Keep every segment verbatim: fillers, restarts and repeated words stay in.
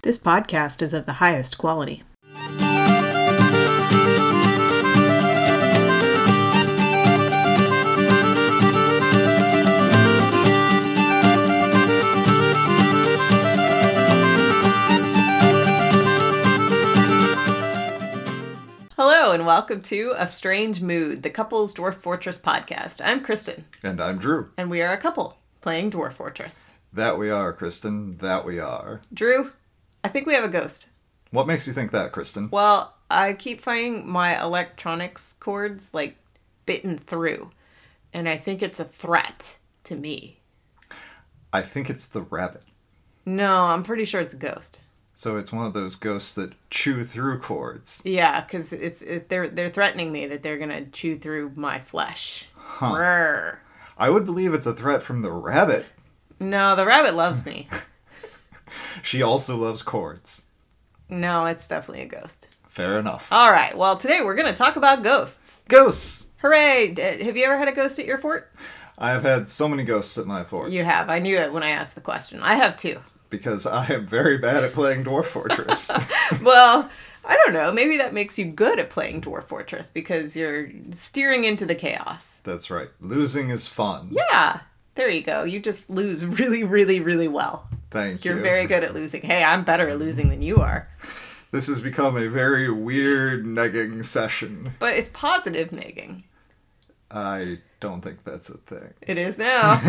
This podcast is of the highest quality. Hello and welcome to A Strange Mood, the Couples Dwarf Fortress podcast. I'm Kristen. And I'm Drew. And we are a couple playing Dwarf Fortress. That we are, Kristen. That we are. Drew, I think we have a ghost. What makes you think that, Kristen? Well, I keep finding my electronics cords, like, bitten through. And I think it's a threat to me. I think it's the rabbit. No, I'm pretty sure it's a ghost. So it's one of those ghosts that chew through cords. Yeah, because it's, it's they're they're threatening me that they're gonna chew through my flesh. Huh. Rrr. I would believe it's a threat from the rabbit. No, the rabbit loves me. She also loves cords. No, it's definitely a ghost. Fair enough. All right, well, today we're gonna talk about ghosts. Ghosts! Hooray! D- Have you ever had a ghost at your fort? I have had so many ghosts at my fort. You have. I knew it when I asked the question. I have too. Because I am very bad at playing Dwarf Fortress. Well, I don't know. Maybe that makes you good at playing Dwarf Fortress because you're steering into the chaos. That's right. Losing is fun. Yeah. There you go. You just lose really, really, really well. Thank you. You're very good at losing. Hey, I'm better at losing than you are. This has become a very weird negging session. But it's positive negging. I don't think that's a thing. It is now.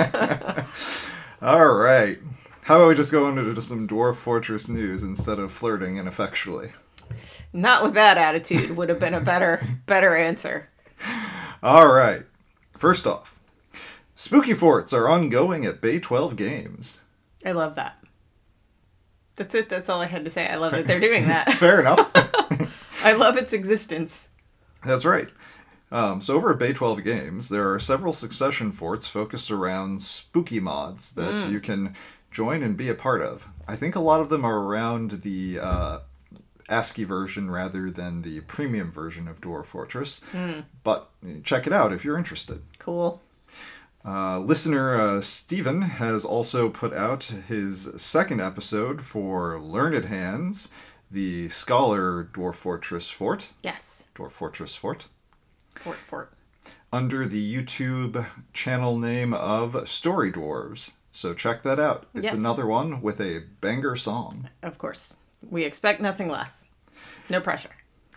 All right. How about we just go into some Dwarf Fortress news instead of flirting ineffectually? Not with that attitude would have been a better, better answer. All right. First off, spooky forts are ongoing at Bay twelve Games. I love that. That's it. That's all I had to say. I love that they're doing that. Fair enough. I love its existence. That's right. Um, so over at Bay twelve Games, there are several Succession forts focused around spooky mods that mm. you can join and be a part of. I think a lot of them are around the uh, ASCII version rather than the premium version of Dwarf Fortress. Mm. But check it out if you're interested. Cool. Uh, listener uh, Steven has also put out his second episode for Learned Hands, the Scholar Dwarf Fortress Fort. Yes. Dwarf Fortress Fort. Fort, fort. Under the YouTube channel name of Story Dwarves. So check that out. It's yes. another one with a banger song. Of course. We expect nothing less. No pressure.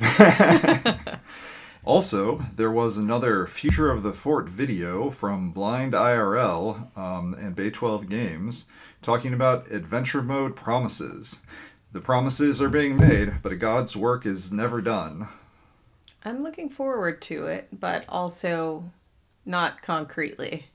Also, there was another Future of the Fort video from Blind I R L um, and Bay twelve Games talking about adventure mode promises. The promises are being made, but a god's work is never done. I'm looking forward to it, but also not concretely.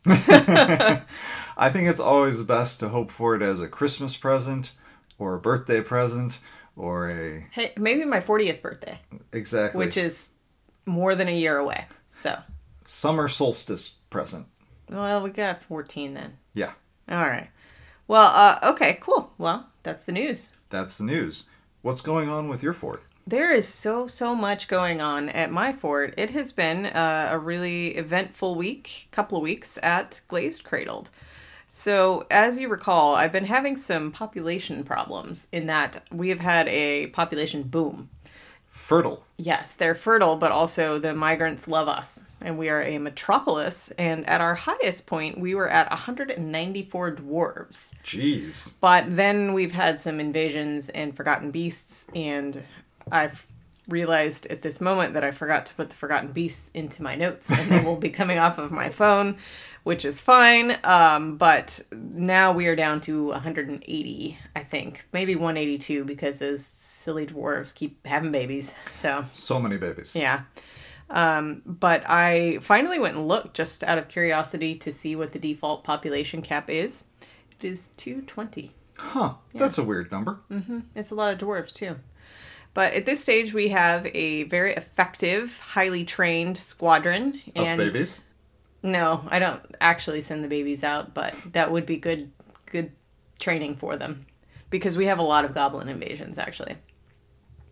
I think it's always best to hope for it as a Christmas present, or a birthday present, or a... Hey, maybe my fortieth birthday. Exactly. Which is more than a year away, so... Summer solstice present. Well, we got fourteen then. Yeah. All right. Well, uh, okay, cool. Well, that's the news. That's the news. What's going on with your fort? There is so, so much going on at my fort. It has been uh, a really eventful week, couple of weeks at Glazed Cradled. So, as you recall, I've been having some population problems in that we have had a population boom. Fertile. Yes, they're fertile, but also the migrants love us. And we are a metropolis, and at our highest point, we were at one hundred ninety-four dwarves. Jeez. But then we've had some invasions and forgotten beasts, and I've realized at this moment that I forgot to put the Forgotten Beasts into my notes, and they will be coming off of my phone, which is fine. Um, but now we are down to one hundred eighty, I think. Maybe one hundred eighty-two, because those silly dwarves keep having babies. So, so many babies. Yeah. Um, but I finally went and looked just out of curiosity to see what the default population cap is. It is two hundred twenty. Huh. Yeah. That's a weird number. Mm-hmm. It's a lot of dwarves, too. But at this stage, we have a very effective, highly trained squadron. And of babies? No, I don't actually send the babies out, but that would be good good training for them. Because we have a lot of goblin invasions, actually.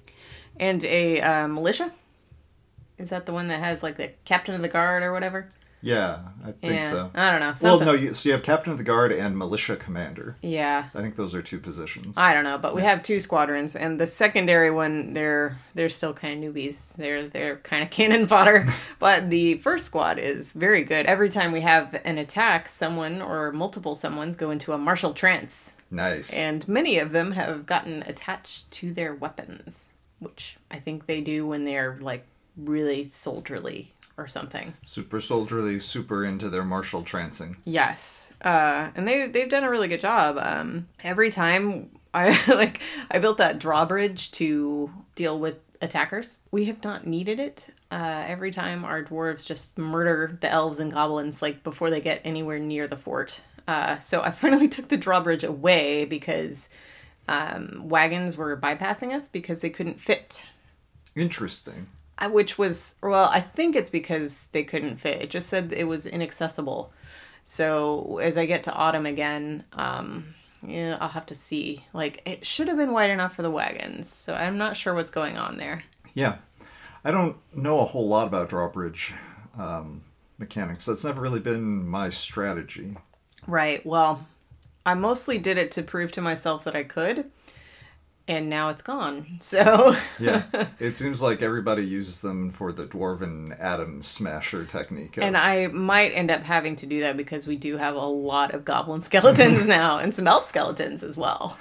And a uh, militia. Is that the one that has, like, the captain of the guard or whatever? Yeah, I think Yeah, so. I don't know. Well, Something. no, you, so you have Captain of the Guard and Militia Commander. Yeah. I think those are two positions. I don't know, but we Yeah. have two squadrons, and the secondary one, they're they're still kind of newbies. They're they're kind of cannon fodder, but the first squad is very good. Every time we have an attack, someone or multiple someones go into a martial trance, Nice. and many of them have gotten attached to their weapons, which I think they do when they're like really soldierly or something. Super soldierly, super into their martial trancing. Yes, uh, and they they've done a really good job. Um, every time I like I built that drawbridge to deal with attackers. We have not needed it. Uh, every time our dwarves just murder the elves and goblins like before they get anywhere near the fort. Uh, so I finally took the drawbridge away because um, wagons were bypassing us because they couldn't fit. Interesting. Uh, Which was, well, I think it's because they couldn't fit. It just said it was inaccessible. So as I get to autumn again, um, yeah, I'll have to see. Like, it should have been wide enough for the wagons. So I'm not sure what's going on there. Yeah. I don't know a whole lot about drawbridge um, mechanics. That's never really been my strategy. Right. Well, I mostly did it to prove to myself that I could. And now it's gone. So Yeah. It seems like everybody uses them for the dwarven atom smasher technique. Of, And I might end up having to do that because we do have a lot of goblin skeletons now and some elf skeletons as well.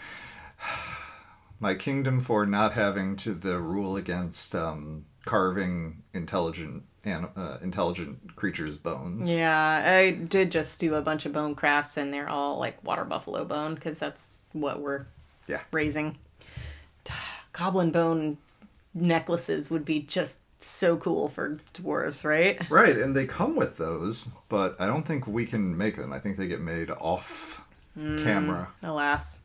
my kingdom for not having to the rule against um, carving intelligent an, uh, intelligent creatures' bones. Yeah, I did just do a bunch of bone crafts and they're all like water buffalo bone because that's what we're Yeah. raising. Goblin bone necklaces would be just so cool for dwarves, right? Right, and they come with those, but I don't think we can make them. I think they get made off camera. Alas.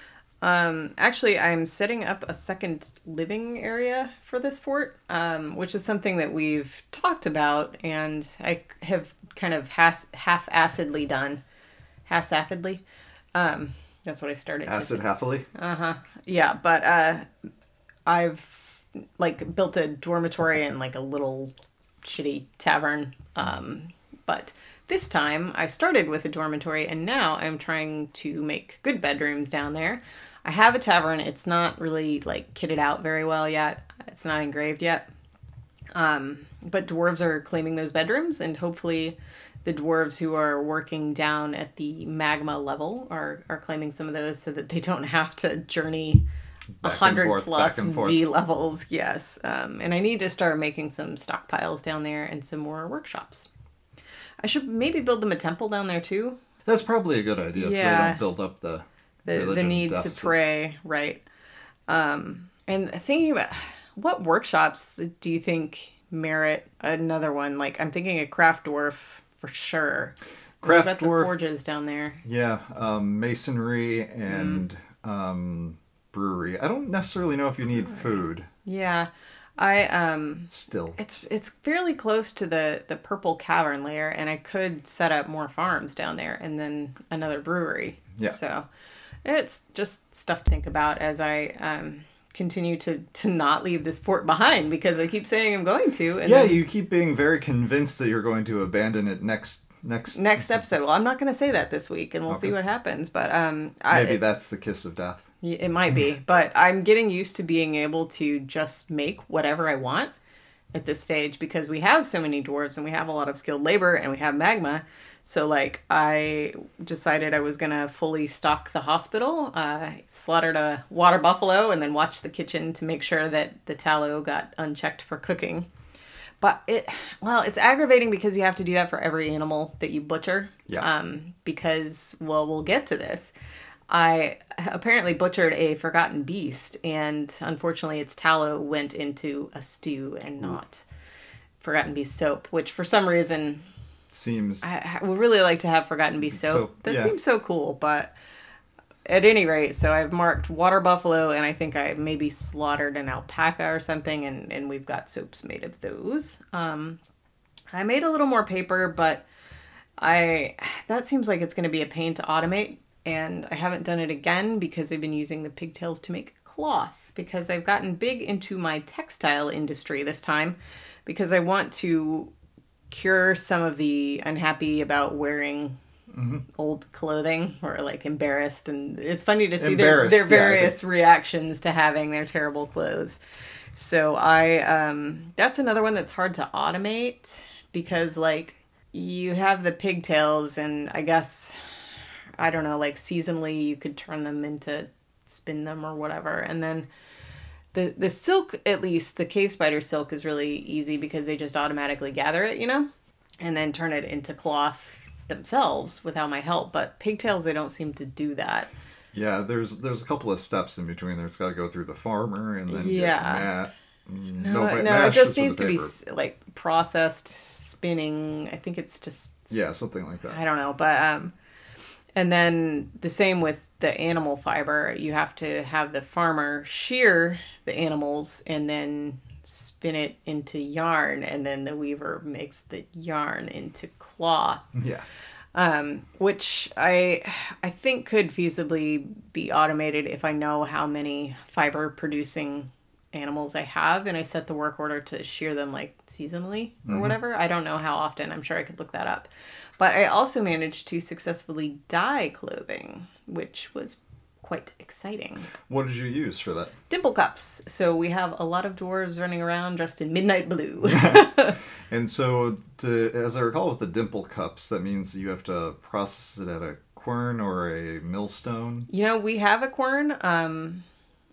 Um, actually, I'm setting up a second living area for this fort, um, which is something that we've talked about, and I have kind of has, half-assedly done. Half-assedly? Um, that's what I started. to Acid say. happily. Uh-huh. Yeah, but uh, I've, like, built a dormitory and, like, a little shitty tavern, um, but... This time, I started with a dormitory, and now I'm trying to make good bedrooms down there. I have a tavern. It's not really, like, kitted out very well yet. It's not engraved yet. Um, but dwarves are claiming those bedrooms, and hopefully the dwarves who are working down at the magma level are, are claiming some of those so that they don't have to journey a Back and hundred forth, plus back and forth. D levels. Yes. Um, and I need to start making some stockpiles down there and some more workshops. I should maybe build them a temple down there too. That's probably a good idea, so they Yeah. don't build up the The the religion need deficit. to pray, right? Um, and thinking about what workshops do you think merit another one? Like I'm thinking a craft dwarf for sure. Craft what about dwarf. the forges down there? Yeah, um, masonry and Mm. um, brewery. I don't necessarily know if you need food Yeah, I um. still. It's it's fairly close to the, the purple cavern layer, and I could set up more farms down there, and then another brewery. Yeah. So it's just stuff to think about as I um, continue to, to not leave this fort behind because I keep saying I'm going to. And Yeah, then you keep being very convinced that you're going to abandon it next next. next episode. Well, I'm not going to say that this week, and we'll see Okay. what happens. But um, I, Maybe it, that's the kiss of death. it might be. But I'm getting used to being able to just make whatever I want at this stage because we have so many dwarves and we have a lot of skilled labor and we have magma. So like I decided I was going to fully stock the hospital, uh, slaughtered a water buffalo and then watched the kitchen to make sure that the tallow got unchecked for cooking. But it, well, it's aggravating because you have to do that for every animal that you butcher. Yeah. Um, because, well, we'll get to this. I apparently butchered a forgotten beast, and unfortunately its tallow went into a stew and not forgotten beast soap, which for some reason Seems I, I would really like to have forgotten beast soap. Soap, that yeah. seems so cool, but at any rate, so I've marked water buffalo, and I think I maybe slaughtered an alpaca or something, and, and we've got soaps made of those. Um, I made a little more paper, but I that seems like it's going to be a pain to automate. And I haven't done it again because I've been using the pigtails to make cloth because I've gotten big into my textile industry this time because I want to cure some of the unhappy about wearing Mm-hmm. old clothing or like embarrassed, and it's funny to see their, Embarrassed, their yeah, various reactions to having their terrible clothes. So I um that's another one that's hard to automate because like you have the pigtails, and I guess I don't know, like seasonally you could turn them into spin them or whatever, and then the the silk, at least the cave spider silk, is really easy because they just automatically gather it, you know, and then turn it into cloth themselves without my help. But pigtails, they don't seem to do that. Yeah, there's there's a couple of steps in between there. It's got to go through the farmer and then Yeah. get mat. No, No, but no, it mash just with needs the to be paper. s- like processed spinning. I think it's just Yeah, something like that. I don't know, but um, and then the same with the animal fiber. You have to have the farmer shear the animals and then spin it into yarn, and then the weaver makes the yarn into cloth. Yeah. Um, which I I think could feasibly be automated if I know how many fiber producing animals I have and I set the work order to shear them like seasonally or Mhm. whatever. I don't know how often. I'm sure I could look that up. But I also managed to successfully dye clothing, which was quite exciting. What did you use for that? Dimple cups. So we have a lot of dwarves running around dressed in midnight blue. And so, to, as I recall, with the dimple cups, that means you have to process it at a quern or a millstone. You know, we have a quern. Um,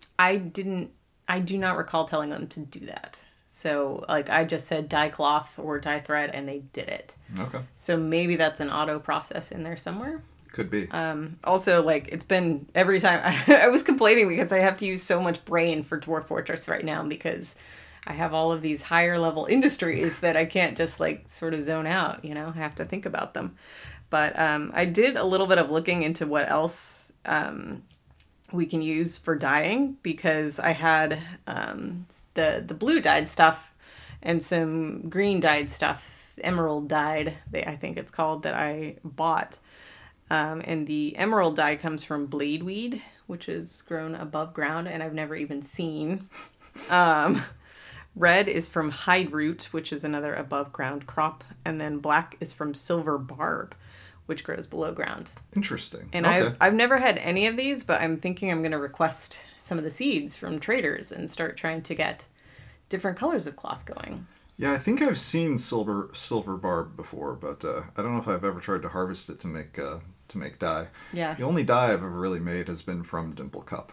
I didn't, I do not recall telling them to do that. So, like, I just said dye cloth or dye thread, and they did it. Okay. So maybe that's an auto process in there somewhere. Could be. Um, also, like, it's been every time I, I was complaining because I have to use so much brain for Dwarf Fortress right now because I have all of these higher level industries that I can't just like sort of zone out, you know, I have to think about them. But um, I did a little bit of looking into what else um, we can use for dyeing because I had um, the, the blue dyed stuff and some green dyed stuff, emerald dyed, they, I think it's called, that I bought. Um, and the emerald dye comes from bladeweed, which is grown above ground and I've never even seen. Um, red is from hide root, which is another above ground crop. And then black is from silver barb, which grows below ground. Interesting. And Okay. I've, I've never had any of these, but I'm thinking I'm going to request some of the seeds from traders and start trying to get different colors of cloth going. Yeah, I think I've seen silver silver barb before, but uh, I don't know if I've ever tried to harvest it to make uh, to make dye. Yeah. The only dye I've ever really made has been from dimple cup.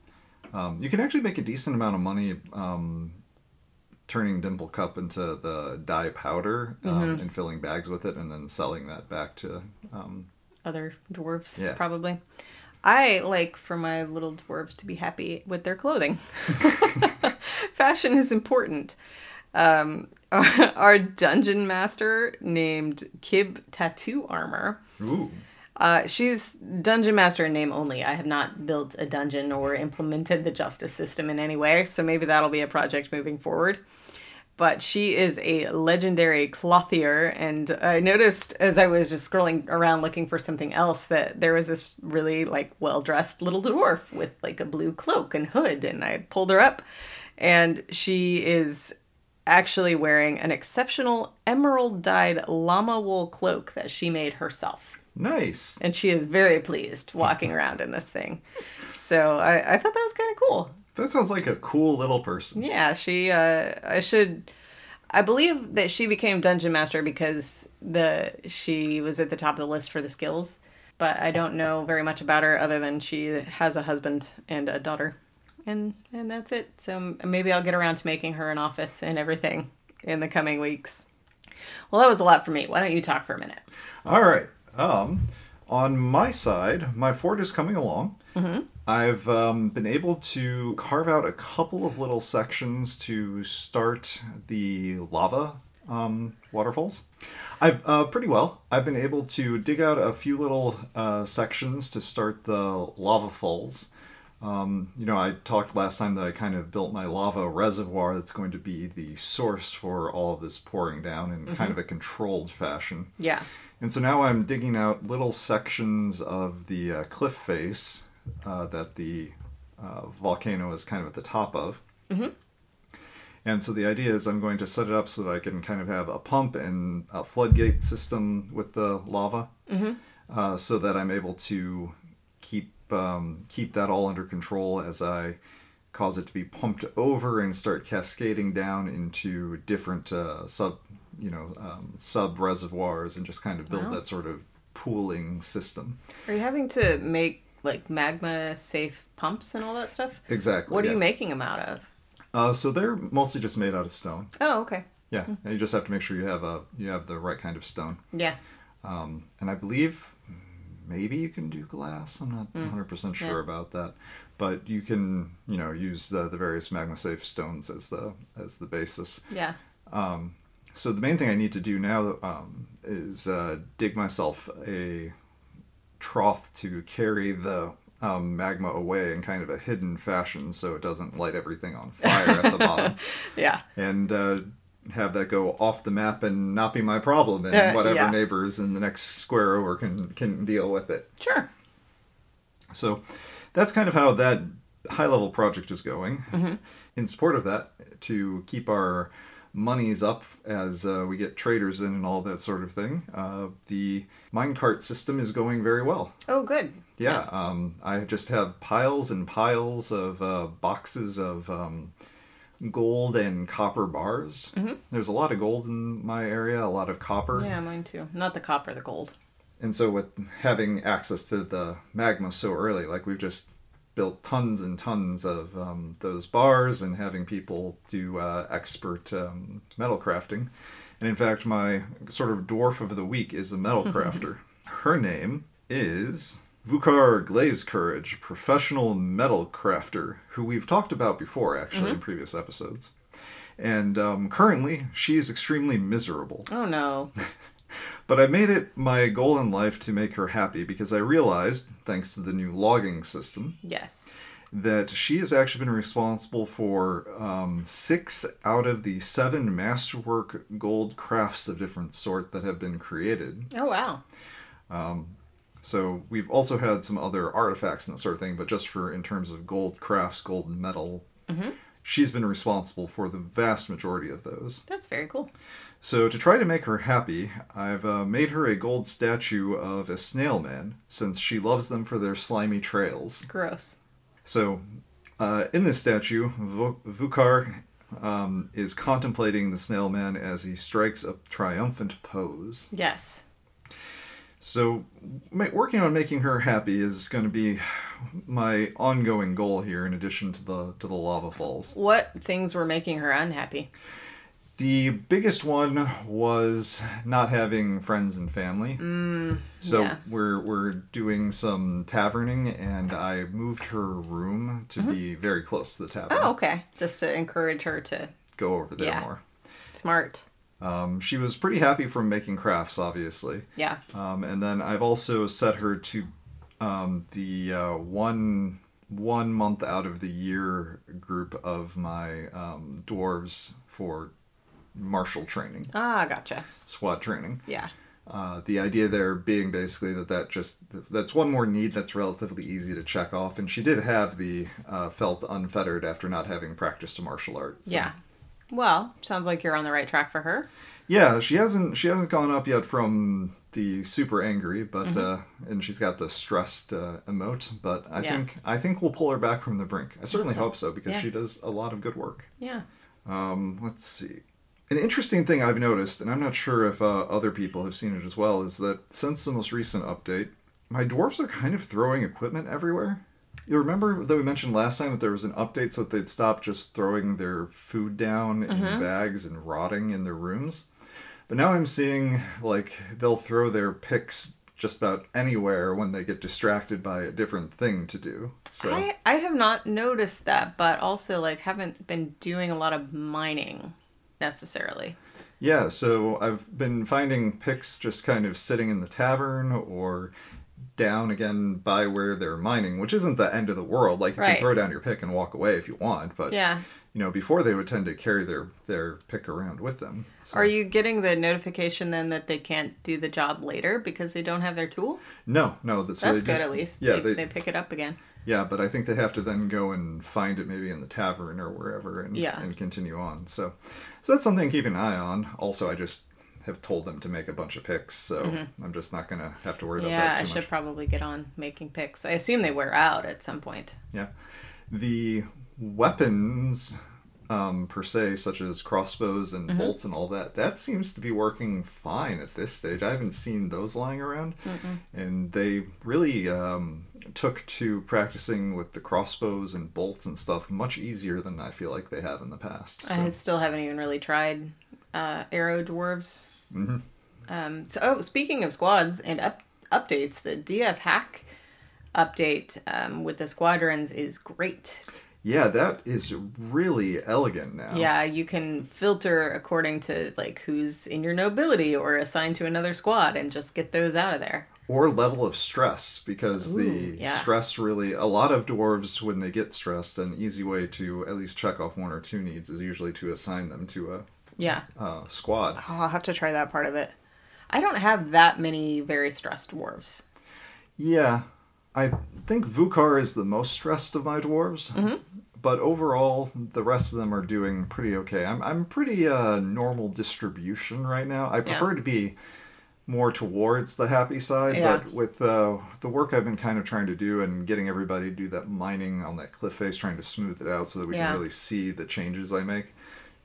Um, you can actually make a decent amount of money um, turning dimple cup into the dye powder um, Mm-hmm. and filling bags with it, and then selling that back to. Um, Other dwarves, Yeah. probably. I like for my little dwarves to be happy with their clothing. Fashion is important. Um, our, our dungeon master named Kib Tattoo Armor. ooh. Uh, she's dungeon master in name only. I have not built a dungeon or implemented the justice system in any way, so maybe that'll be a project moving forward. But she is a legendary clothier, and I noticed as I was just scrolling around looking for something else that there was this really like well-dressed little dwarf with like a blue cloak and hood, and I pulled her up, and she is actually wearing an exceptional emerald-dyed llama wool cloak that she made herself. Nice. And she is very pleased walking around in this thing. So I, I thought that was kind of cool. That sounds like a cool little person. Yeah, she, uh, I should, I believe that she became Dungeon Master because the, she was at the top of the list for the skills, but I don't know very much about her other than she has a husband and a daughter, and, and that's it. So maybe I'll get around to making her an office and everything in the coming weeks. Well, that was a lot for me. Why don't you talk for a minute? All right. Um, on my side, my fort is coming along. Mm-hmm. I've um, been able to carve out a couple of little sections to start the lava um, waterfalls. I've uh, pretty well. I've been able to dig out a few little uh, sections to start the lava falls. Um, you know, I talked last time that I kind of built my lava reservoir that's going to be the source for all of this pouring down in Mm-hmm. kind of a controlled fashion. Yeah. And so now I'm digging out little sections of the uh, cliff face uh, that the uh, volcano is kind of at the top of. Mm-hmm. And so the idea is I'm going to set it up so that I can kind of have a pump and a floodgate system with the lava, Mm-hmm. uh, so that I'm able to keep um, keep that all under control as I cause it to be pumped over and start cascading down into different uh, sub, you know, um, sub reservoirs and just kind of build Wow. that sort of pooling system. Are you having to make like magma safe pumps and all that stuff? Exactly. What are yeah. you making them out of? Uh, so they're mostly just made out of stone. Oh, okay. Yeah, and you just have to make sure you have a you have the right kind of stone. Yeah. Um, and I believe maybe you can do glass. I'm not one hundred percent sure Yeah. about that, but you can you know use the, the various magma safe stones as the as the basis. Yeah. Um, so the main thing I need to do now um, is uh, dig myself a trough to carry the um, magma away in kind of a hidden fashion, so it doesn't light everything on fire at the bottom. Yeah. And uh, have that go off the map and not be my problem, and Uh, whatever yeah. neighbors in the next square over can can deal with it. Sure. So that's kind of how that high level project is going. Mm-hmm. In support of that, to keep our monies up as uh, we get traders in and all that sort of thing, uh, the minecart system is going very well. Oh, good. Yeah, um, I just have piles and piles of uh, boxes of um, gold and copper bars. Mm-hmm. There's a lot of gold in my area, a lot of copper. Yeah, mine too. Not the copper, the gold. And so with having access to the magma so early, like we've just built tons and tons of um, those bars and having people do uh, expert um, metal crafting. And in fact, my sort of dwarf of the week is a metal crafter. Her name is Vukar Glaze Courage, professional metal crafter, who we've talked about before, actually, Mm-hmm. in previous episodes. And um, currently, she is extremely miserable. Oh, no. But I made it my goal in life to make her happy because I realized, thanks to the new logging system, Yes. that she has actually been responsible for um, six out of the seven masterwork gold crafts of different sort that have been created. Oh, wow. So we've also had some other artifacts and that sort of thing, but just for in terms of gold crafts, gold and metal, Mm-hmm. she's been responsible for the vast majority of those. That's very cool. So to try to make her happy, I've uh, made her a gold statue of a snail man, since she loves them for their slimy trails. Gross. So uh, in this statue, v- Vukar um, is contemplating the snail man as he strikes a triumphant pose. Yes. So ma- working on making her happy is going to be my ongoing goal here, in addition to the to the lava falls. What things were making her unhappy? The biggest one was not having friends and family. Mm, So yeah. we're we're doing some taverning, and I moved her room to be very close to the tavern. Oh, okay. Just to encourage her to. Go over there Yeah. more. Smart. Um, she was pretty happy from making crafts, obviously. Yeah. Um, and then I've also set her to um, the uh, one one month out of the year group of my um, dwarves for martial training, Ah, gotcha. SWAT training. Yeah. Uh, the idea there being basically that that just that's one more need that's relatively easy to check off, and she did have the uh, felt unfettered after not having practiced a martial art. So. Yeah. Well, sounds like you're on the right track for her. Yeah, she hasn't she hasn't gone up yet from the super angry, but Mm-hmm. uh, and she's got the stressed uh, emote. But I Yeah. think I think we'll pull her back from the brink. I certainly so. hope so because Yeah. she does a lot of good work. Yeah. Um, let's see. An interesting thing I've noticed, and I'm not sure if uh, other people have seen it as well, is that since the most recent update, my dwarves are kind of throwing equipment everywhere. You remember that we mentioned last time that there was an update so that they'd stop just throwing their food down in bags and rotting in their rooms? But now I'm seeing, like, they'll throw their picks just about anywhere when they get distracted by a different thing to do. So I, I have not noticed that, but also, like, haven't been doing a lot of mining necessarily. yeah, so I've been finding picks just kind of sitting in the tavern or down again by where they're mining, which isn't the end of the world. Like, you Right. can throw down your pick and walk away if you want, but Yeah. you know, before they would tend to carry their their pick around with them. So, Are you getting the notification then that they can't do the job later because they don't have their tool? No, no. So That's they good just, at least. Yeah, they, they, they pick it up again. yeah, but I think they have to then go and find it maybe in the tavern or wherever and Yeah. and continue on. So, so that's something to keep an eye on. Also, I just have told them to make a bunch of picks, so Mm-hmm. I'm just not gonna have to worry about Yeah, that I too should much. probably get on making picks. I assume they wear out at some point. Yeah, the weapons. Um, per se, such as crossbows and Mm-hmm. bolts and all that, that seems to be working fine at this stage. I haven't seen those lying around, Mm-mm. and they really um, took to practicing with the crossbows and bolts and stuff much easier than I feel like they have in the past. So. I still haven't even really tried uh, arrow dwarves. hmm Um, so, oh, speaking of squads and up, updates, the D F hack update um, with the squadrons is great. Yeah, that is really elegant now. Yeah, you can filter according to like who's in your nobility or assigned to another squad and just get those out of there. Or level of stress, because Ooh, the yeah. stress really, a lot of dwarves, when they get stressed, an easy way to at least check off one or two needs is usually to assign them to a Yeah. uh, squad. Oh, I'll have to try that part of it. I don't have that many very stressed dwarves. Yeah, I think Vukar is the most stressed of my dwarves, Mm-hmm. but overall, the rest of them are doing pretty okay. I'm I'm pretty uh, normal distribution right now. I prefer Yeah. to be more towards the happy side, Yeah. but with uh, the work I've been kind of trying to do and getting everybody to do that mining on that cliff face, trying to smooth it out so that we Yeah. can really see the changes I make,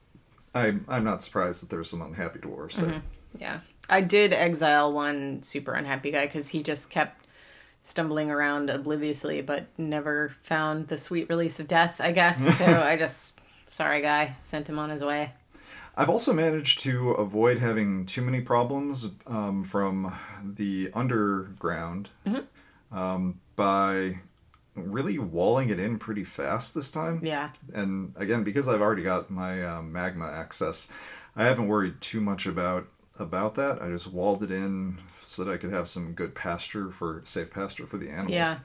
I'm, I'm not surprised that there's some unhappy dwarves there. Mm-hmm. Yeah. I did exile one super unhappy guy because he just kept stumbling around obliviously but never found the sweet release of death, I guess. So I just, sorry guy, sent him on his way. I've also managed to avoid having too many problems um, from the underground Mm-hmm. um, by really walling it in pretty fast this time. Yeah. And again, because I've already got my uh, magma access, I haven't worried too much about about that. I just walled it in so that I could have some good pasture for safe pasture for the animals. Yeah.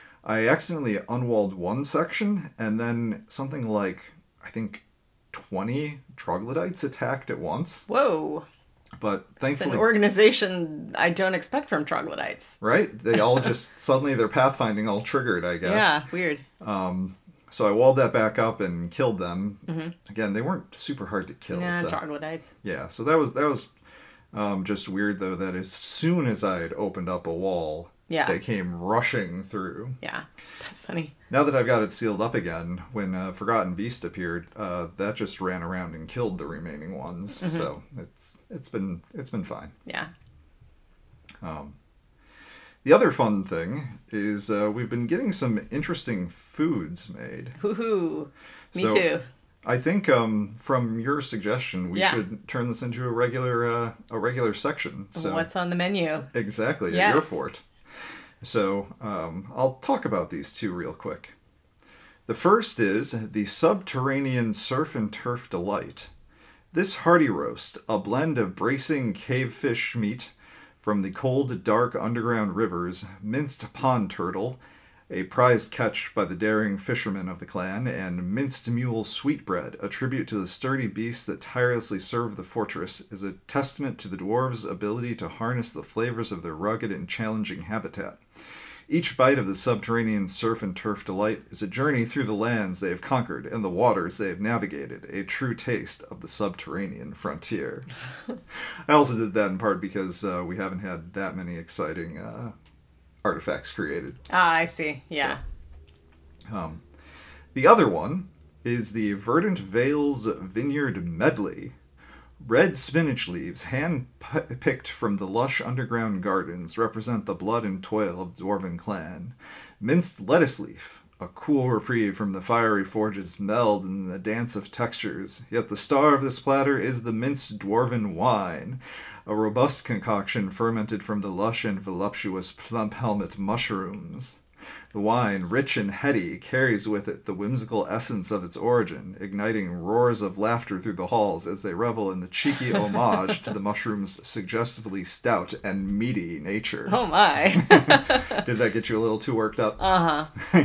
I accidentally unwalled one section, and then something like, I think, twenty troglodytes attacked at once. Whoa. But It's thankfully, an organization I don't expect from troglodytes. right? They all just suddenly their pathfinding all triggered, I guess. Yeah, weird. Um, so I walled that back up and killed them. Mm-hmm. Again, they weren't super hard to kill. Nah, so. troglodytes. Yeah, so that was that was um, just weird though. That as soon as I had opened up a wall, Yeah. they came rushing through. Yeah, that's funny. Now that I've got it sealed up again, when uh, Forgotten Beast appeared, uh, that just ran around and killed the remaining ones. Mm-hmm. So it's it's been it's been fine. Yeah. Um, the other fun thing is uh, we've been getting some interesting foods made. Hoo-hoo. Me So, too. I think um, from your suggestion, we Yeah. should turn this into a regular uh, a regular section. So What's on the menu? exactly, Yes. at your fort. So um, I'll talk about these two real quick. The first is the Subterranean Surf and Turf Delight. This hearty roast, a blend of bracing cavefish meat from the cold, dark underground rivers, minced pond turtle, a prized catch by the daring fishermen of the clan, and minced mule sweetbread, a tribute to the sturdy beasts that tirelessly serve the fortress, is a testament to the dwarves' ability to harness the flavors of their rugged and challenging habitat. Each bite of the subterranean surf and turf delight is a journey through the lands they have conquered and the waters they have navigated, a true taste of the subterranean frontier. I also did that in part because uh, we haven't had that many exciting uh, artifacts created. Ah, I see. Yeah. Um, the other one is the Verdant Vales Vineyard Medley. Red spinach leaves, hand-picked from the lush underground gardens, represent the blood and toil of the Dwarven clan. Minced lettuce leaf, a cool reprieve from the fiery forges meld in the dance of textures. Yet the star of this platter is the minced Dwarven wine, a robust concoction fermented from the lush and voluptuous plump helmet mushrooms. The wine, rich and heady, carries with it the whimsical essence of its origin, igniting roars of laughter through the halls as they revel in the cheeky homage to the mushroom's suggestively stout and meaty nature. Oh my. Did that get you a little too worked up? Uh-huh.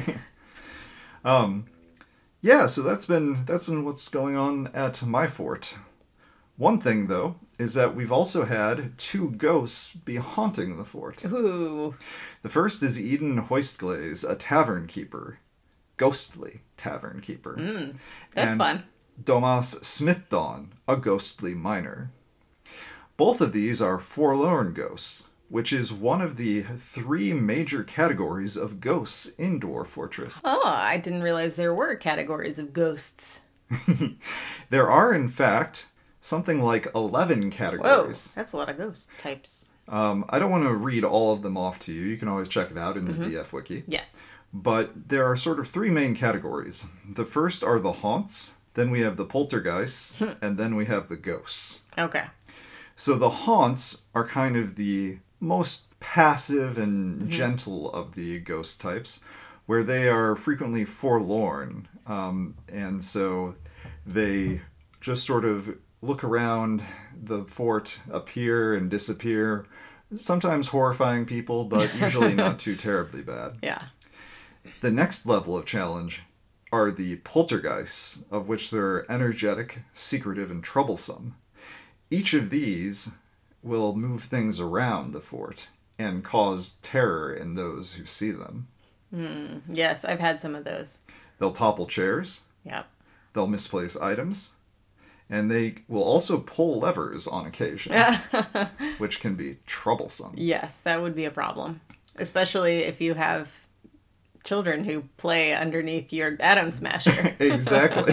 um, yeah, so that's been that's been what's going on at my fort. One thing, though, is that we've also had two ghosts be haunting the fort. Ooh. The first is Eden Hoistglaze, a tavern keeper. Ghostly tavern keeper. Mm, that's and fun. Domas Smithdawn, a ghostly miner. Both of these are forlorn ghosts, which is one of the three major categories of ghosts in Dwarf Fortress. Oh, I didn't realize there were categories of ghosts. There are, in fact, something like eleven categories. Whoa, that's a lot of ghost types. Um, I don't want to read all of them off to you. You can always check it out in the Mm-hmm. D F Wiki. Yes. But there are sort of three main categories. The first are the haunts, then we have the poltergeists, and then we have the ghosts. Okay. So the haunts are kind of the most passive and mm-hmm. gentle of the ghost types, where they are frequently forlorn. Um, and so they just sort of look around the fort, appear and disappear. Sometimes horrifying people, but usually not too terribly bad. Yeah. The next level of challenge are the poltergeists, of which they're energetic, secretive, and troublesome. Each of these will move things around the fort and cause terror in those who see them. Mm, yes, I've had some of those. They'll topple chairs. Yep. They'll misplace items. And they will also pull levers on occasion, which can be troublesome. Yes, that would be a problem. Especially if you have children who play underneath your Atom Smasher. Exactly.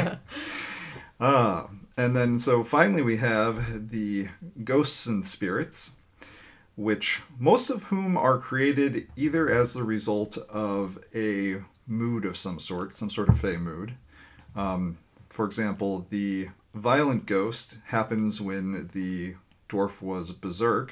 Uh, and then, so finally we have the ghosts and spirits, which most of whom are created either as the result of a mood of some sort, some sort of fey mood. Um, for example, the violent ghost happens when the dwarf was berserk.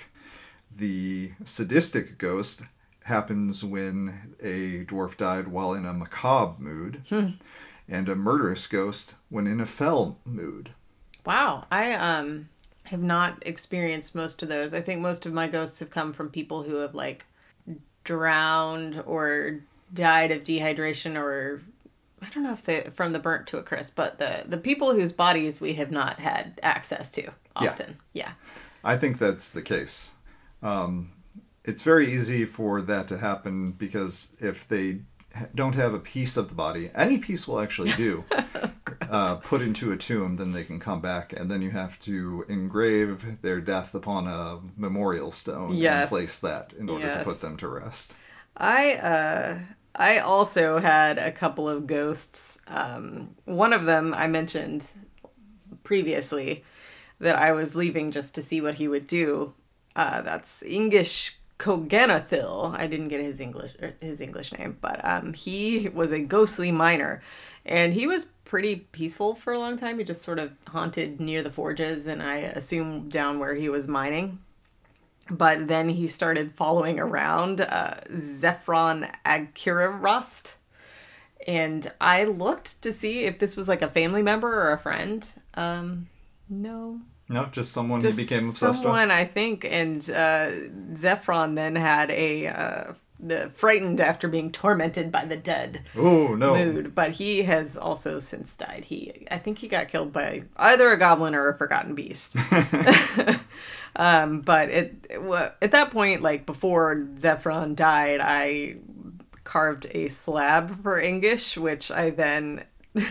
The sadistic ghost happens when a dwarf died while in a macabre mood. Hmm. And a murderous ghost when in a fell mood. Wow. I um have not experienced most of those. I think most of my ghosts have come from people who have like drowned or died of dehydration, or I don't know if they from the burnt to a crisp, but the the people whose bodies we have not had access to often. Yeah. yeah. I think that's the case. Um, it's very easy for that to happen because if they don't have a piece of the body, any piece will actually do, uh, put into a tomb, then they can come back, and then you have to engrave their death upon a memorial stone yes. and place that in order yes. to put them to rest. I uh I also had a couple of ghosts. Um, one of them I mentioned previously that I was leaving just to see what he would do. Uh, that's Ingish Koganathil. I didn't get his English his English name, but um, he was a ghostly miner, and he was pretty peaceful for a long time. He just sort of haunted near the forges, and I assume down where he was mining. But then he started following around uh, Zephron Agkirarost, and I looked to see if this was like a family member or a friend. Um, no. No, just someone Just he became obsessed someone, with? I think. And uh, Zephron then had a uh, the frightened after being tormented by the dead Oh, no. mood. But he has also since died. He, I think he got killed by either a goblin or a forgotten beast. um, but it, it wa- at that point, like before Zephron died, I carved a slab for Ingish, which I then...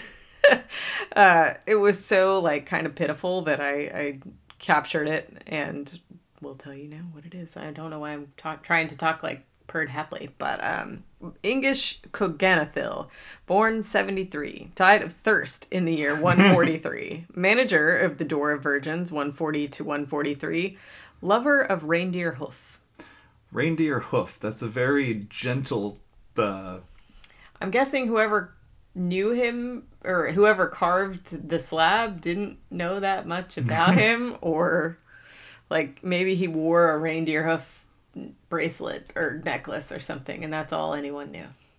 uh, it was so like kind of pitiful that I, I captured it and will tell you now what it is. I don't know why I'm talk, trying to talk like Perd Hapley, but um, Ingish Koganathil, born seventy-three, died of thirst in the year one forty-three, manager of the Door of Virgins one forty to one forty-three, lover of reindeer hoof. Reindeer hoof, that's a very gentle... Uh... I'm guessing whoever knew him or whoever carved the slab didn't know that much about him, or like maybe he wore a reindeer hoof bracelet or necklace or something, and that's all anyone knew.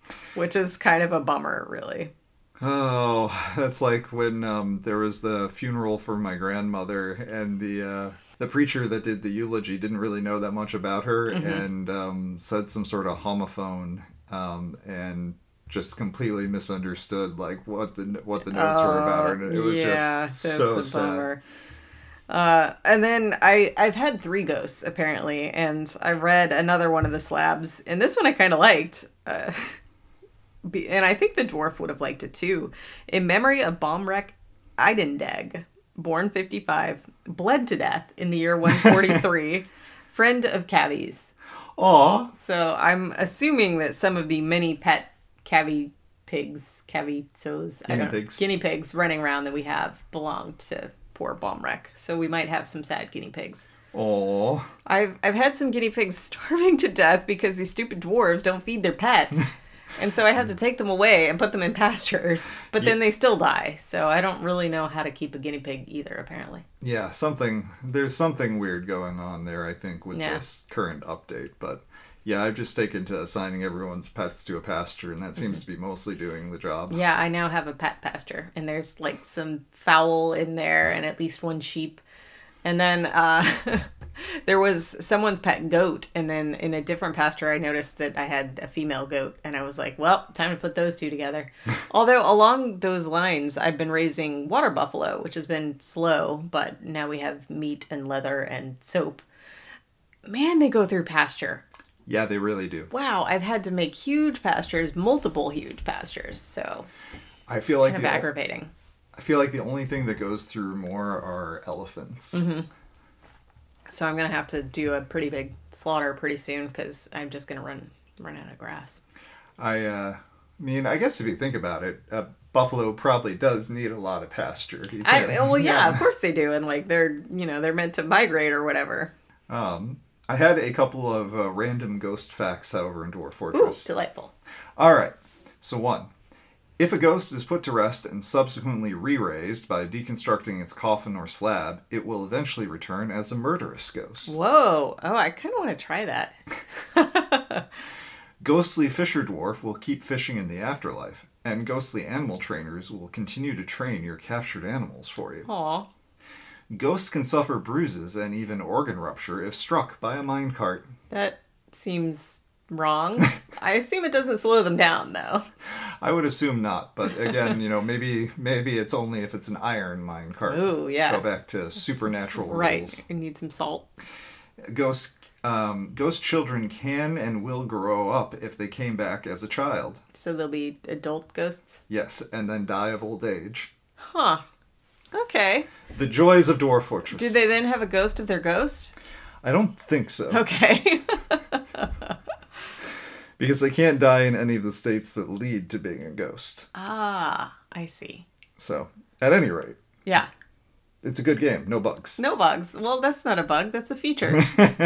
which is kind of a bummer, really. Oh, that's like when um, there was the funeral for my grandmother, and the uh, the preacher that did the eulogy didn't really know that much about her, mm-hmm. and um, said some sort of homophone, um, and just completely misunderstood like what the what the notes uh, were about her, and it was yeah, just so a sad. Bummer. Uh, and then I I've had three ghosts apparently, and I read another one of the slabs, and this one I kind of liked. Uh, And I think the dwarf would have liked it too. In memory of Bomrek Eidendag, born fifty-five, bled to death in the year one forty-three, friend of Cavies. Aw. So I'm assuming that some of the many pet Cavi pigs, Cavitzos, I guinea don't know, pigs. guinea pigs running around that we have belonged to poor Bomrek. So we might have some sad guinea pigs. Aw. I've I've had some guinea pigs starving to death because these stupid dwarves don't feed their pets. And so I have to take them away and put them in pastures, but then they still die. So I don't really know how to keep a guinea pig either, apparently. Yeah, something, there's something weird going on there, I think, with yeah. this current update. But yeah, I've just taken to assigning everyone's pets to a pasture, and that seems mm-hmm. to be mostly doing the job. Yeah, I now have a pet pasture, and there's like some fowl in there and at least one sheep. And then uh, there was someone's pet goat, and then in a different pasture, I noticed that I had a female goat, and I was like, well, time to put those two together. Although along those lines, I've been raising water buffalo, which has been slow, but now we have meat and leather and soap. Man, they go through pasture. Yeah, they really do. Wow, I've had to make huge pastures, multiple huge pastures, so I feel like kind of aggravating. I feel like the only thing that goes through more are elephants. Mm-hmm. So I'm going to have to do a pretty big slaughter pretty soon because I'm just going to run run out of grass. I uh, mean, I guess if you think about it, a buffalo probably does need a lot of pasture. I, well, yeah, yeah, of course they do. And like they're, you know, they're meant to migrate or whatever. Um, I had a couple of uh, random ghost facts, however, in Dwarf Fortress. Ooh, delightful. All right. So one. If a ghost is put to rest and subsequently re-raised by deconstructing its coffin or slab, it will eventually return as a murderous ghost. Whoa. Oh, I kind of want to try that. Ghostly fisher dwarf will keep fishing in the afterlife, and ghostly animal trainers will continue to train your captured animals for you. Aw. Ghosts can suffer bruises and even organ rupture if struck by a minecart. That seems wrong. I assume it doesn't slow them down, though. I would assume not, but again, you know, maybe maybe it's only if it's an iron minecart. Ooh, yeah. Go back to supernatural right. rules. Right, you need some salt. Ghost, um, ghost children can and will grow up if they came back as a child. So they'll be adult ghosts? Yes, and then die of old age. Huh. Okay. The joys of Dwarf Fortress. Do they then have a ghost of their ghost? I don't think so. Okay. Because they can't die in any of the states that lead to being a ghost. Ah, I see. So, at any rate. Yeah. It's a good game. No bugs. No bugs. Well, that's not a bug. That's a feature.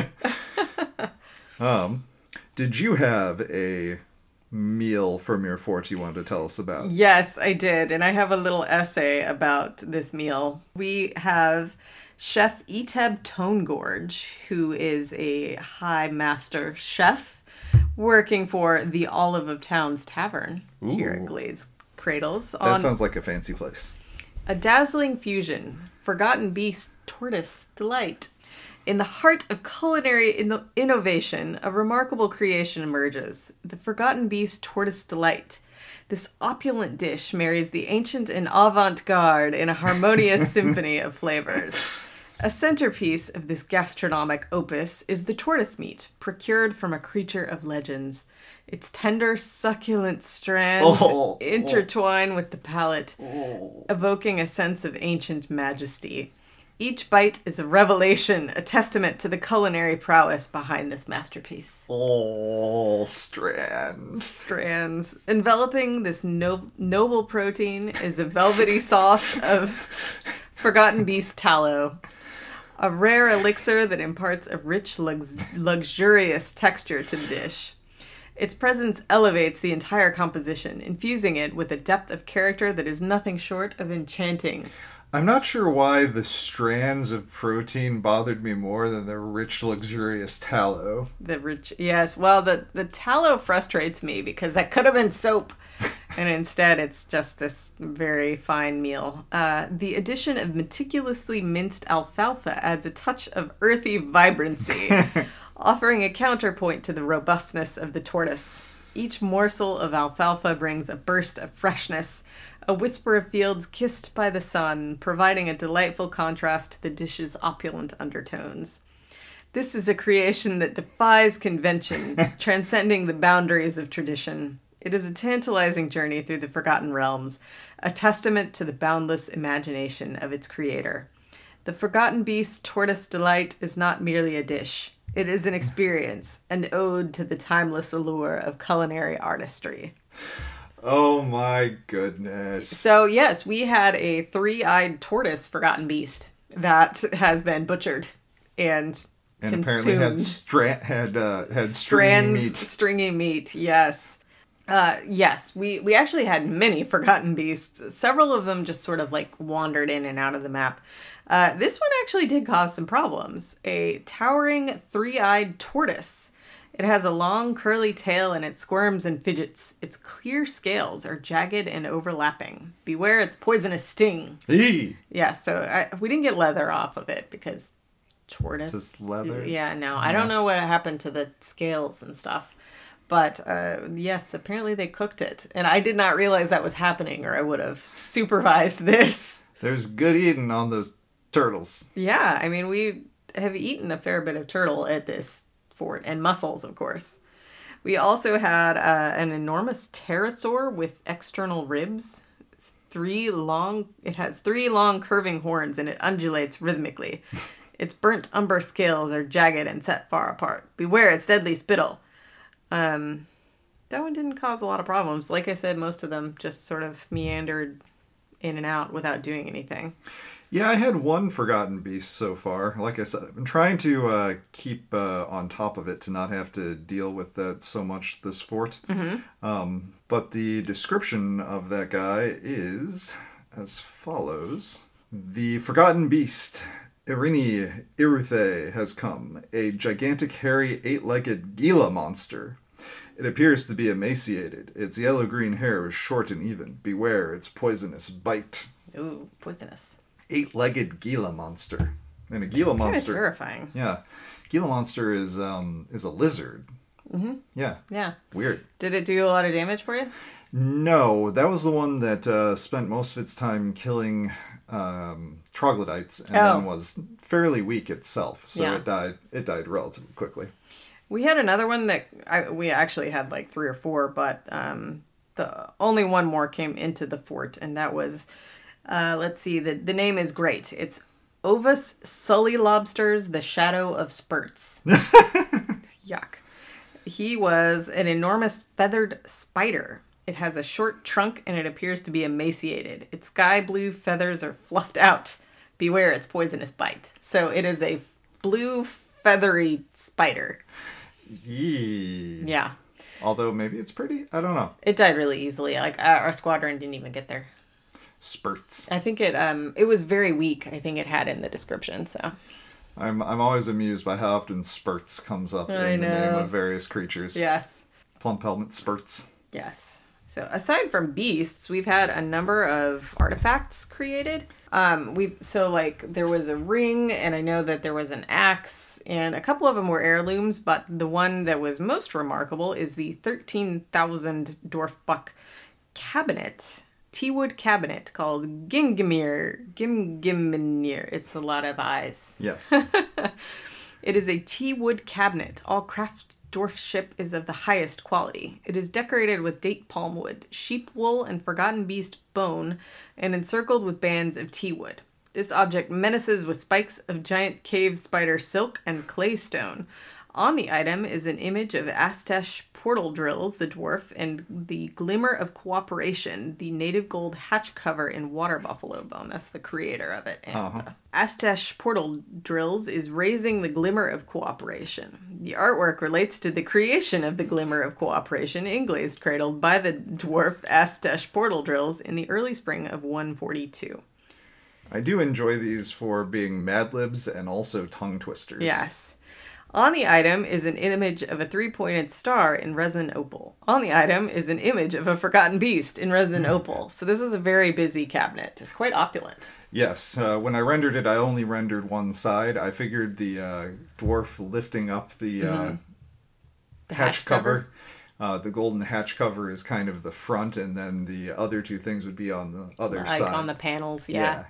um, did you have a meal from your fort you wanted to tell us about? Yes, I did. And I have a little essay about this meal. We have Chef Eteb Tonegorge, who is a high master chef working for the Olive of Towns Tavern Ooh. Here at Glades Cradles. That on sounds like a fancy place. A dazzling fusion, Forgotten Beast Tortoise Delight. In the heart of culinary in- innovation, a remarkable creation emerges. The Forgotten Beast Tortoise Delight. This opulent dish marries the ancient and avant-garde in a harmonious symphony of flavors. A centerpiece of this gastronomic opus is the tortoise meat, procured from a creature of legends. Its tender, succulent strands oh, intertwine oh. with the palate, oh. evoking a sense of ancient majesty. Each bite is a revelation, a testament to the culinary prowess behind this masterpiece. Oh, strands. Strands. Enveloping this no- noble protein is a velvety sauce of Forgotten Beast tallow. A rare elixir that imparts a rich, lux- luxurious texture to the dish. Its presence elevates the entire composition, infusing it with a depth of character that is nothing short of enchanting. I'm not sure why the strands of protein bothered me more than the rich, luxurious tallow. The rich, yes. Well, the, the tallow frustrates me because that could have been soap. And instead, it's just this very fine meal. Uh, the addition of meticulously minced alfalfa adds a touch of earthy vibrancy, offering a counterpoint to the robustness of the tortoise. Each morsel of alfalfa brings a burst of freshness, a whisper of fields kissed by the sun, providing a delightful contrast to the dish's opulent undertones. This is a creation that defies convention, transcending the boundaries of tradition. It is a tantalizing journey through the forgotten realms, a testament to the boundless imagination of its creator. The Forgotten Beast Tortoise Delight is not merely a dish. It is an experience, an ode to the timeless allure of culinary artistry. Oh my goodness. So yes, we had a three-eyed tortoise Forgotten Beast that has been butchered and And consumed. apparently had stra- had uh, had Strands, stringy meat. Stringy meat, yes. Uh, yes, we, we actually had many Forgotten Beasts. Several of them just sort of like wandered in and out of the map. Uh, this one actually did cause some problems. A towering three-eyed tortoise. It has a long curly tail and it squirms and fidgets. Its clear scales are jagged and overlapping. Beware its poisonous sting. Eee! Yeah, so I, we didn't get leather off of it because tortoise. Just leather? Yeah, no. I don't know what happened to the scales and stuff. But uh, yes, apparently they cooked it. And I did not realize that was happening or I would have supervised this. There's good eating on those turtles. Yeah, I mean, we have eaten a fair bit of turtle at this fort. And mussels, of course. We also had uh, an enormous pterosaur with external ribs. Three long... It has three long curving horns and it undulates rhythmically. Its burnt umber scales are jagged and set far apart. Beware its deadly spittle. Um, that one didn't cause a lot of problems. Like I said, most of them just sort of meandered in and out without doing anything. Yeah, I had one Forgotten Beast so far. Like I said, I've been trying to uh, keep uh, on top of it to not have to deal with that so much this fort. Mm-hmm. Um, but the description of that guy is as follows. The Forgotten Beast, Irini Iruthe, has come, a gigantic, hairy, eight-legged Gila monster. It appears to be emaciated. Its yellow-green hair is short and even. Beware its poisonous bite. Ooh, poisonous. Eight-legged Gila monster. And a Gila It's kind of monster... terrifying. Yeah. Gila monster is um is a lizard. Mm-hmm. Yeah. Yeah. Weird. Did it do a lot of damage for you? No, that was the one that uh, spent most of its time killing um, troglodytes and Oh. then was fairly weak itself. So Yeah. it died. It died relatively quickly. We had another one that I, we actually had like three or four, but um, the only one more came into the fort, and that was, uh, let's see, the, the name is great. It's Ovus Sully Lobsters, the Shadow of Spurts. Yuck. He was an enormous feathered spider. It has a short trunk and it appears to be emaciated. Its sky blue feathers are fluffed out. Beware its poisonous bite. So it is a blue feathery spider. Yee. Yeah. Although maybe it's pretty. I don't know. It died really easily. Like our, our squadron didn't even get there. Spurts. I think it um it was very weak. I think it had in the description. So I'm I'm always amused by how often spurts comes up I in the name know. of various creatures. yes, Plump helmet spurts. yes. So aside from beasts, we've had a number of artifacts created. Um, we so like there was a ring, and I know that there was an axe, and a couple of them were heirlooms. But the one that was most remarkable is the thirteen thousand dwarf buck cabinet, T-wood cabinet called Gimgimir. Gimgimnir. It's a lot of eyes. Yes. It is a T-wood cabinet. All craft dwarfship is of the highest quality. It is decorated with date palm wood, sheep wool, and forgotten beast bone, and encircled with bands of T-wood. This object menaces with spikes of giant cave spider silk and clay stone. On the item is an image of Astesh portal drills, the dwarf, and the glimmer of cooperation, the native gold hatch cover in water buffalo bone. That's the creator of it. And Uh-huh. uh, Astesh portal drills is raising the glimmer of cooperation. The artwork relates to the creation of the glimmer of cooperation in glazed cradled by the dwarf Astesh portal drills in the early spring of one forty-two. I do enjoy these for being Mad Libs and also tongue twisters. Yes. On the item is an image of a three-pointed star in resin opal. On the item is an image of a forgotten beast in resin opal. So this is a very busy cabinet. It's quite opulent. Yes. Uh, when I rendered it, I only rendered one side. I figured the uh, dwarf lifting up the, uh, Mm-hmm. The hatch, hatch cover. cover. Uh, the golden hatch cover is kind of the front, and then the other two things would be on the other Like side. on the panels, yeah.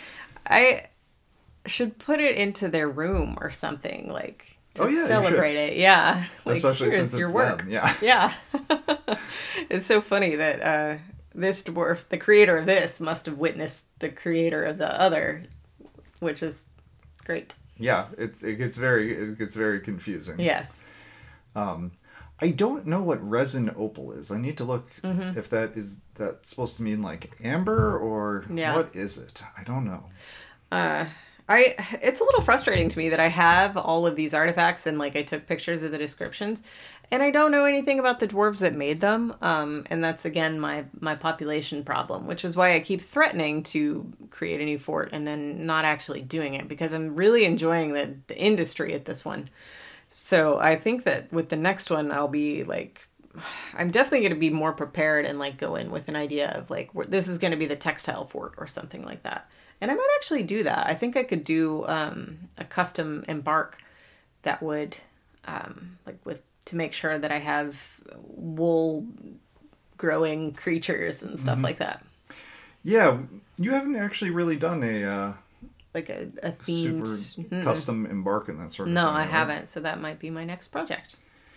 I should put it into their room or something, like, to Oh, yeah, you celebrate it. Yeah. Like, Especially here's since your it's work. them. Yeah. Yeah. It's so funny that uh, this dwarf, the creator of this, must have witnessed the creator of the other, which is great. Yeah. It's it gets very it gets very confusing. Yes. Um, I don't know what resin opal is. I need to look Mm-hmm. if that is that supposed to mean like amber or Yeah. what is it? I don't know. Uh, I it's a little frustrating to me that I have all of these artifacts and like I took pictures of the descriptions and I don't know anything about the dwarves that made them. Um, and that's again my my population problem, which is why I keep threatening to create a new fort and then not actually doing it because I'm really enjoying the, the industry at this one. So I think that with the next one I'll be like I'm definitely going to be more prepared and like go in with an idea of like this is going to be the textile fort or something like that. And I might actually do that. I think I could do um, a custom embark that would, um, like, with to make sure that I have wool growing creatures and stuff Mm-hmm. like that. Yeah, you haven't actually really done a uh, Like a, a themed. super Mhm. custom embark and that sort of No, thing. I right? haven't. So that might be my next project.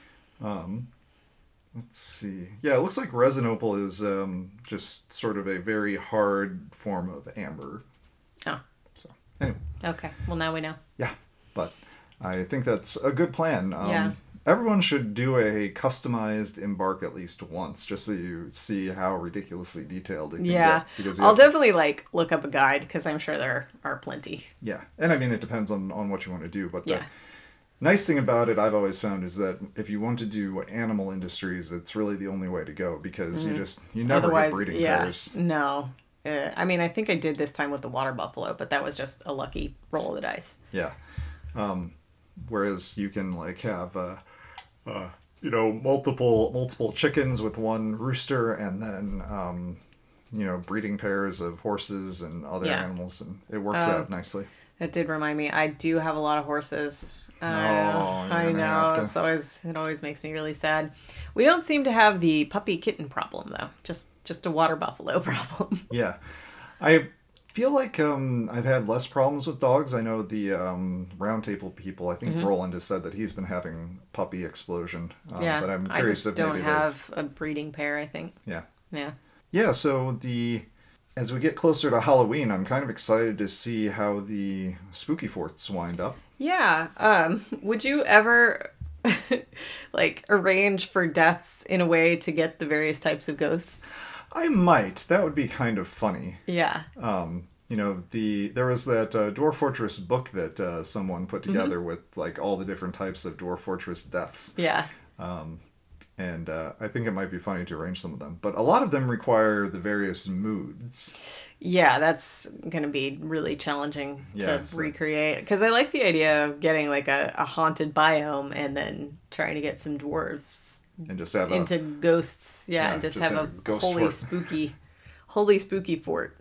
Um, let's see. Yeah, it looks like resin opal is um, just sort of a very hard form of amber. Oh, So anyway, okay. Well, now we know. yeah, but I think that's a good plan. Um, Yeah. Everyone should do a customized embark at least once, just so you see how ridiculously detailed it can Yeah. get. Because you I'll have to- definitely like look up a guide because I'm sure there are plenty. Yeah, and I mean it depends on, on what you want to do, but the Yeah. nice thing about it I've always found is that if you want to do animal industries, it's really the only way to go because you just you never Otherwise, get breeding yeah, pairs. no. Uh, I mean, I think I did this time with the water buffalo, but that was just a lucky roll of the dice. Yeah. Um, whereas you can like have uh, uh, you know multiple multiple chickens with one rooster, and then um, you know breeding pairs of horses and other Yeah. animals, and it works Um, out nicely. That did remind me. I do have a lot of horses. Uh, Oh, you're I gonna know. have to. It's always it always makes me really sad. We don't seem to have the puppy kitten problem though. Just just a water buffalo problem. Yeah, I feel like um, I've had less problems with dogs. I know the um, roundtable people. I think Mm-hmm. Roland has said that he's been having puppy explosion. Um, yeah, but I'm I curious just if don't maybe they've- have a breeding pair. I think. Yeah. Yeah. Yeah, so the as we get closer to Halloween, I'm kind of excited to see how the spooky forts wind up. Yeah. Um, would you ever like arrange for deaths in a way to get the various types of ghosts? I might. That would be kind of funny. Yeah. Um, you know, the there was that uh, Dwarf Fortress book that uh, someone put together with like all the different types of Dwarf Fortress deaths. Yeah. Um, and uh, I think it might be funny to arrange some of them. But a lot of them require the various moods. Yeah, that's going to be really challenging Yeah, to so- recreate. Because I like the idea of getting like a, a haunted biome and then trying to get some dwarves And just have a into ghosts. Yeah, yeah, and just, just have, have a a ghost holy fort. spooky, holy spooky fort.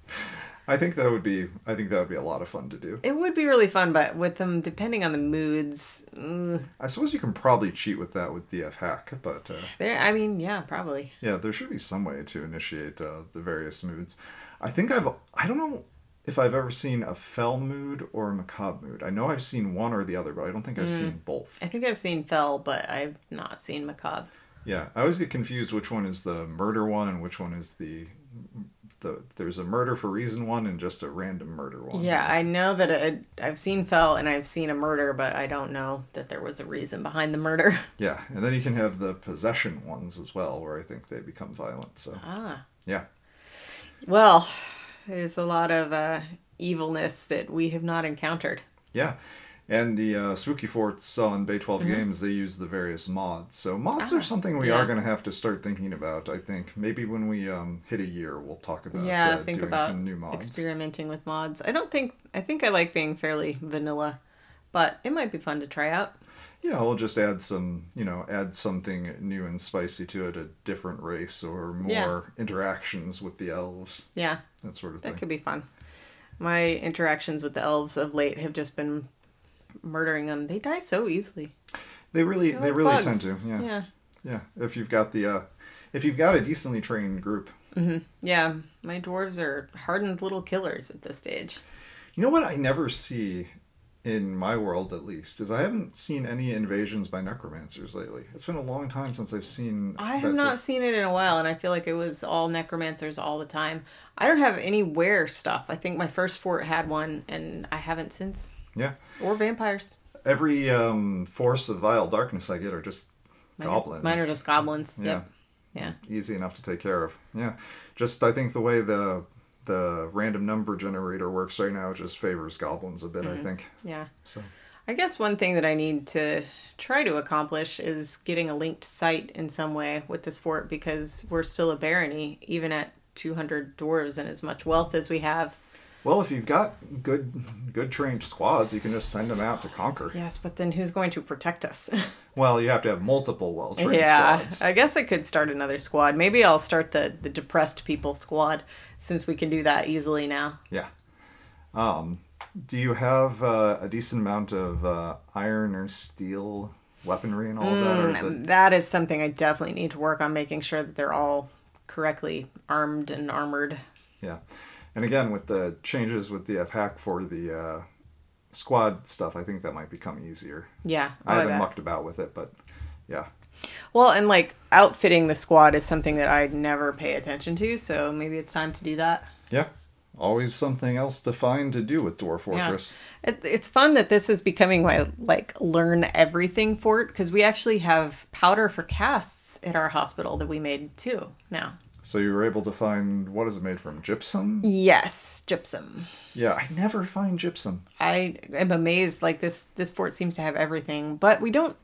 I think that would be I think that would be a lot of fun to do. It would be really fun, but with them, depending on the moods, mm, I suppose you can probably cheat with that with D F Hack, but uh, there. I mean, yeah, probably. yeah, there should be some way to initiate uh, the various moods. I think I've I don't know if I've ever seen a fell mood or a macabre mood. I know I've seen one or the other, but I don't think I've seen both. I think I've seen Fell, but I've not seen Macabre. Yeah, I always get confused which one is the murder one and which one is the the there's a murder for reason one and just a random murder one. Yeah, I know that it, I've seen Fell and I've seen a murder, but I don't know that there was a reason behind the murder. Yeah, and then you can have the possession ones as well, where I think they become violent. So Ah. yeah, Well, there's a lot of uh, evilness that we have not encountered. yeah, And the uh, Spooky Forts on Bay twelve Mm-hmm. Games, they use the various mods. So mods Ah, are something we yeah. are going to have to start thinking about, I think. Maybe when we um, hit a year, we'll talk about Yeah, uh, think doing about some new mods. experimenting with mods. I don't think I think I like being fairly vanilla, but it might be fun to try out. Yeah, we'll just add some, you know, add something new and spicy to it, a different race or more Yeah. interactions with the elves, Yeah, that sort of that thing. could be fun. My interactions with the elves of late have just been murdering them. They die so easily. They really, They're they like really bugs. tend to. Yeah. Yeah. Yeah, if you've got the, uh, if you've got a decently trained group. Mm-hmm. Yeah, my dwarves are hardened little killers at this stage. You know what I never see, in my world at least, is I haven't seen any invasions by necromancers lately. It's been a long time since I've seen. I that have not sort of- seen it in a while, and I feel like it was all necromancers all the time. I don't have any were stuff. I think my first fort had one, and I haven't since. Yeah, Or vampires. every um, force of vile darkness I get are just Mine, goblins. Mine are just goblins. Yeah. Yep. Yeah. Easy enough to take care of. Yeah, just I think the way the the random number generator works right now just favors goblins a bit. Mm-hmm. I think Yeah. so. I guess one thing that I need to try to accomplish is getting a linked site in some way with this fort, because we're still a barony, even at two hundred dwarves and as much wealth as we have. Well, if you've got good good trained squads, you can just send them out to conquer. Yes, but then who's going to protect us? Well, you have to have multiple well trained Yeah, squads. I guess I could start another squad. Maybe I'll start the, the depressed people squad, since we can do that easily now. Yeah. Um, do you have uh, a decent amount of uh, iron or steel weaponry and all of that, or is it? That is something I definitely need to work on, making sure that they're all correctly armed and armored. Yeah. And again, with the changes with the pack for the uh, squad stuff, I think that might become easier. Yeah. I oh, haven't bet. mucked about with it, but yeah. Well, and like outfitting the squad is something that I never pay attention to, so maybe it's time to do that. Yeah. Always something else to find to do with Dwarf Fortress. It, it's fun that this is becoming my like learn everything fort, because we actually have powder for casts at our hospital that we made too now. So you were able to find, what is it made from? Gypsum? Yes, gypsum. Yeah, I never find gypsum. I am amazed. Like this, this fort seems to have everything, but we don't.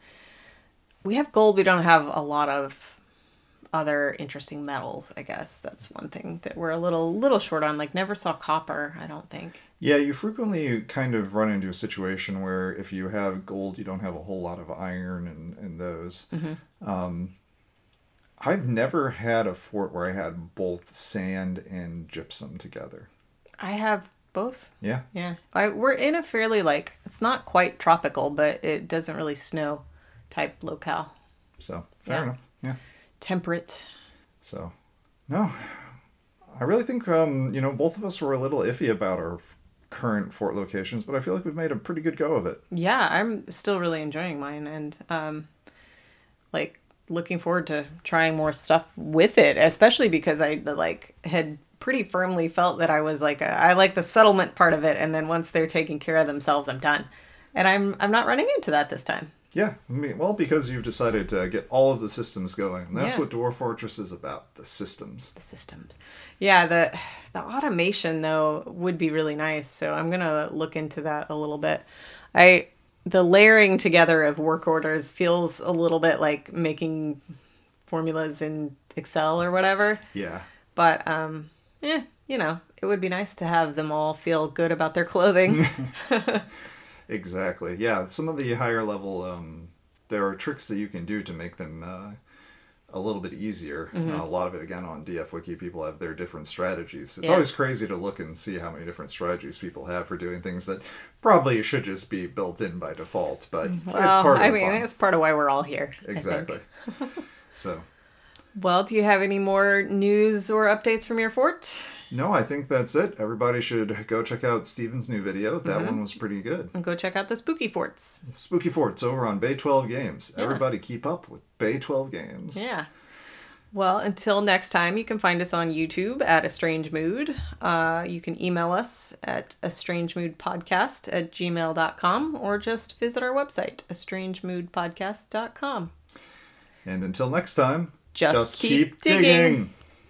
We have gold. We don't have a lot of other interesting metals. I guess that's one thing that we're a little, little short on. Like never saw copper. I don't think. Yeah, you frequently kind of run into a situation where if you have gold, you don't have a whole lot of iron and, and those. Mm-hmm. Um, I've never had a fort where I had both sand and gypsum together. I have both. Yeah. Yeah, I, we're in a fairly like it's not quite tropical, but it doesn't really snow type locale. So, fair Yeah. enough. Yeah. Temperate. So, no. I really think, um, you know, both of us were a little iffy about our f- current fort locations, but I feel like we've made a pretty good go of it. Yeah, I'm still really enjoying mine, and um, like looking forward to trying more stuff with it, especially because I like had pretty firmly felt that I was like a, I like the settlement part of it, and then once they're taking care of themselves, I'm done. And I'm I'm not running into that this time. Yeah, I mean, well, because you've decided to get all of the systems going. And that's Yeah. what Dwarf Fortress is about, the systems. The systems. Yeah, the the automation though would be really nice. So I'm gonna look into that a little bit. I the layering together of work orders feels a little bit like making formulas in Excel or whatever. Yeah. But um, yeah, you know, it would be nice to have them all feel good about their clothing. Exactly. Yeah, some of the higher level, um, there are tricks that you can do to make them uh, a little bit easier. Mm-hmm. Uh, a lot of it, again, on D F Wiki, people have their different strategies. It's Yeah. always crazy to look and see how many different strategies people have for doing things that probably should just be built in by default, but it's Well, part of I the mean, fun. it's part of why we're all here. I think. Exactly. So, Well, do you have any more news or updates from your fort? no, I think that's it. Everybody should go check out Steven's new video. That Mm-hmm. one was pretty good. And go check out the spooky forts. Spooky Forts over on Bay twelve Games. Yeah. Everybody keep up with Bay twelve Games. Yeah. Well, until next time, you can find us on YouTube at A Strange Mood. Uh, you can email us at a strange mood podcast at gmail dot com or just visit our website, a strange mood podcast dot com. And until next time, Just keep digging.